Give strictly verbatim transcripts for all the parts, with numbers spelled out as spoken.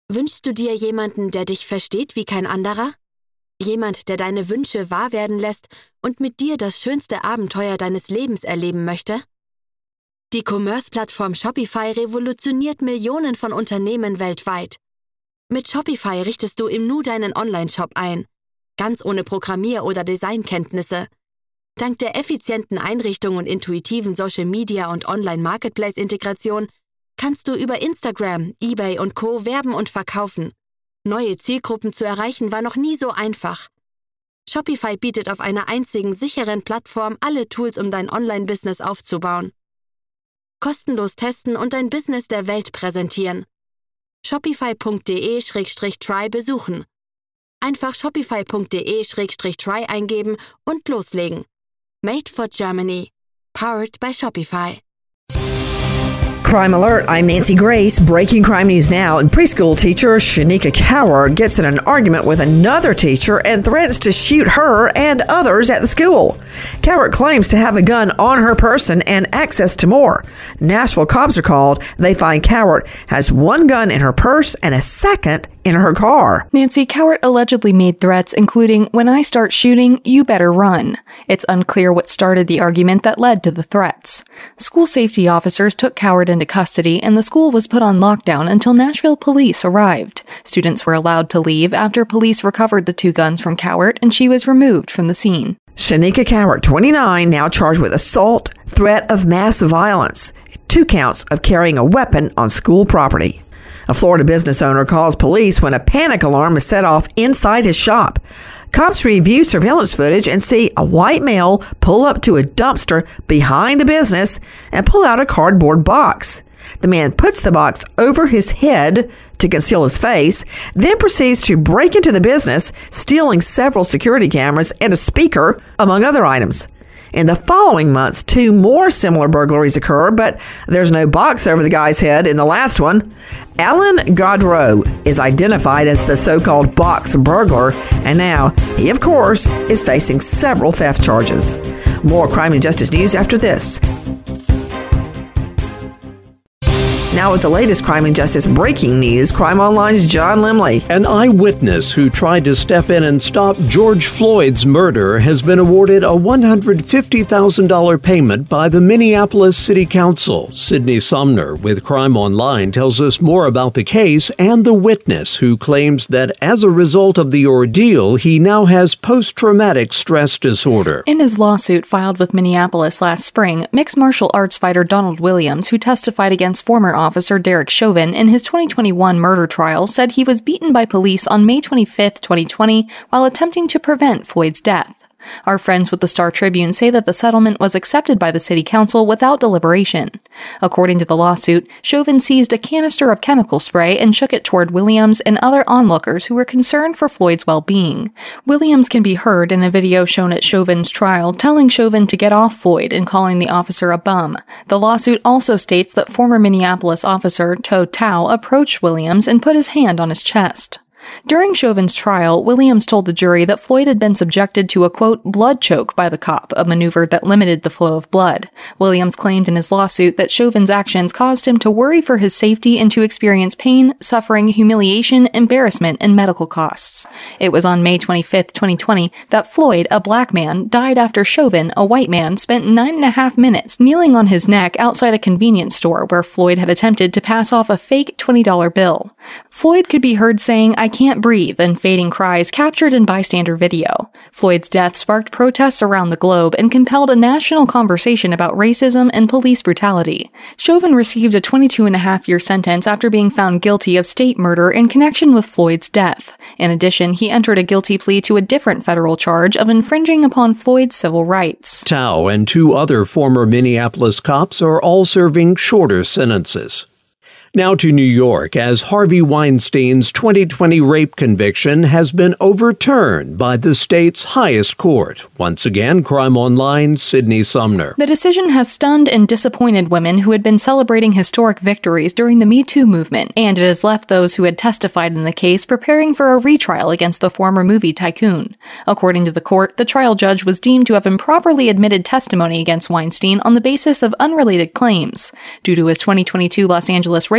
Wünschst du dir jemanden, der dich versteht wie kein anderer? Jemand, der deine Wünsche wahr werden lässt und mit dir das schönste Abenteuer deines Lebens erleben möchte? Die Commerce-Plattform Shopify revolutioniert Millionen von Unternehmen weltweit. Mit Shopify richtest du im Nu deinen Online-Shop ein, ganz ohne Programmier- oder Designkenntnisse. Dank der effizienten Einrichtung und intuitiven Social-Media- und Online-Marketplace-Integration kannst du über Instagram, eBay und Co. werben und verkaufen. Neue Zielgruppen zu erreichen war noch nie so einfach. Shopify bietet auf einer einzigen sicheren Plattform alle Tools, um dein Online-Business aufzubauen. Kostenlos testen und dein Business der Welt präsentieren. shopify punkt de slash try besuchen. Einfach shopify punkt de slash try eingeben und loslegen. Made for Germany. Powered by Shopify. Crime Alert, I'm Nancy Grace. Breaking crime news now. Preschool teacher Shanika Coward gets in an argument with another teacher and threatens to shoot her and others at the school. Coward claims to have a gun on her person and access to more. Nashville cops are called. They find Coward has one gun in her purse and a second in her car. Nancy, Coward allegedly made threats including, "When I start shooting, you better run." It's unclear what started the argument that led to the threats. School safety officers took Coward into custody and the school was put on lockdown until Nashville police arrived. Students were allowed to leave after police recovered the two guns from Coward and she was removed from the scene. Shanika Coward, twenty-nine, now charged with assault, threat of mass violence, two counts of carrying a weapon on school property. A Florida business owner calls police when a panic alarm is set off inside his shop. Cops review surveillance footage and see a white male pull up to a dumpster behind the business and pull out a cardboard box. The man puts the box over his head to conceal his face, then proceeds to break into the business, stealing several security cameras and a speaker, among other items. In the following months, two more similar burglaries occur, but there's no box over the guy's head in the last one. Alan Gaudreau is identified as the so-called box burglar, and now he, of course, is facing several theft charges. More crime and justice news after this. Now with the latest crime and justice breaking news, Crime Online's John Limley. An eyewitness who tried to step in and stop George Floyd's murder has been awarded a one hundred fifty thousand dollars payment by the Minneapolis City Council. Sydney Sumner with Crime Online tells us more about the case and the witness who claims that as a result of the ordeal, he now has post-traumatic stress disorder. In his lawsuit filed with Minneapolis last spring, mixed martial arts fighter Donald Williams, who testified against former Officer Derek Chauvin in his twenty twenty-one murder trial, said he was beaten by police on May twenty-fifth, twenty twenty, while attempting to prevent Floyd's death. Our friends with the Star Tribune say that the settlement was accepted by the city council without deliberation. According to the lawsuit, Chauvin seized a canister of chemical spray and shook it toward Williams and other onlookers who were concerned for Floyd's well-being. Williams can be heard in a video shown at Chauvin's trial telling Chauvin to get off Floyd and calling the officer a bum. The lawsuit also states that former Minneapolis officer To Tao approached Williams and put his hand on his chest. During Chauvin's trial, Williams told the jury that Floyd had been subjected to a, quote, blood choke by the cop, a maneuver that limited the flow of blood. Williams claimed in his lawsuit that Chauvin's actions caused him to worry for his safety and to experience pain, suffering, humiliation, embarrassment, and medical costs. It was on May twenty-fifth, twenty twenty, that Floyd, a black man, died after Chauvin, a white man, spent nine and a half minutes kneeling on his neck outside a convenience store where Floyd had attempted to pass off a fake twenty dollar bill. Floyd could be heard saying, "I can't breathe," and fading cries captured in bystander video. Floyd's death sparked protests around the globe and compelled a national conversation about racism and police brutality. Chauvin received a twenty-two and a half year sentence after being found guilty of state murder in connection with Floyd's death. In addition, he entered a guilty plea to a different federal charge of infringing upon Floyd's civil rights. Tao and two other former Minneapolis cops are all serving shorter sentences. Now to New York, as Harvey Weinstein's twenty twenty rape conviction has been overturned by the state's highest court. Once again, Crime Online, Sydney Sumner. The decision has stunned and disappointed women who had been celebrating historic victories during the Me Too movement, and it has left those who had testified in the case preparing for a retrial against the former movie tycoon. According to the court, the trial judge was deemed to have improperly admitted testimony against Weinstein on the basis of unrelated claims. Due to his twenty twenty-two Los Angeles rape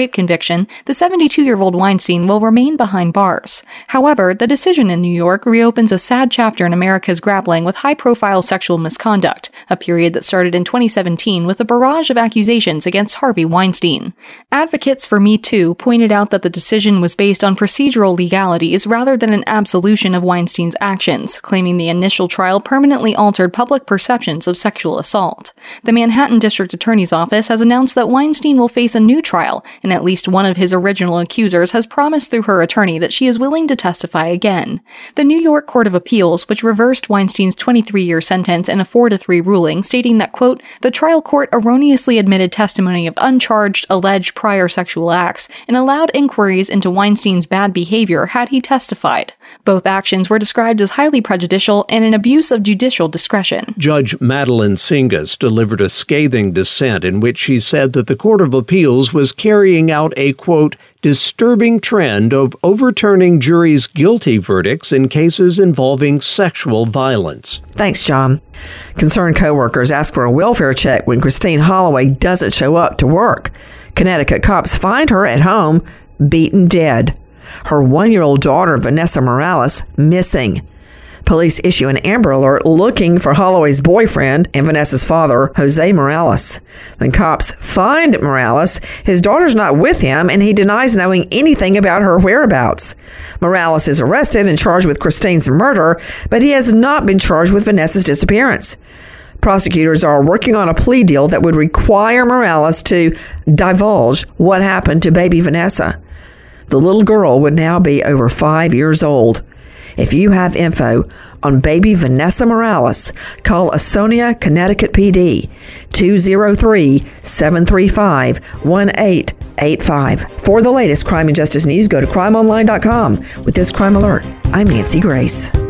rape conviction, the seventy-two-year-old Weinstein will remain behind bars. However, the decision in New York reopens a sad chapter in America's grappling with high-profile sexual misconduct, a period that started in twenty seventeen with a barrage of accusations against Harvey Weinstein. Advocates for Me Too pointed out that the decision was based on procedural legalities rather than an absolution of Weinstein's actions, claiming the initial trial permanently altered public perceptions of sexual assault. The Manhattan District Attorney's Office has announced that Weinstein will face a new trial, and at least one of his original accusers has promised through her attorney that she is willing to testify again. The New York Court of Appeals, which reversed Weinstein's twenty-three-year sentence in a four to three ruling, stating that, quote, the trial court erroneously admitted testimony of uncharged, alleged prior sexual acts and allowed inquiries into Weinstein's bad behavior had he testified. Both actions were described as highly prejudicial and an abuse of judicial discretion. Judge Madeline Singas delivered a scathing dissent in which she said that the Court of Appeals was carrying out a, quote, disturbing trend of overturning juries' guilty verdicts in cases involving sexual violence. Thanks, John. Concerned coworkers ask for a welfare check when Christine Holloway doesn't show up to work. Connecticut cops find her at home, beaten dead. Her one-year-old daughter, Vanessa Morales, missing. Police issue an Amber Alert looking for Holloway's boyfriend and Vanessa's father, Jose Morales. When cops find Morales, his daughter's not with him, and he denies knowing anything about her whereabouts. Morales is arrested and charged with Christine's murder, but he has not been charged with Vanessa's disappearance. Prosecutors are working on a plea deal that would require Morales to divulge what happened to baby Vanessa. The little girl would now be over five years old. If you have info on baby Vanessa Morales, call Ausonia, Connecticut P D, two oh three, seven three five, one eight eight five. For the latest crime and justice news, go to crime online dot com. With this crime alert, I'm Nancy Grace.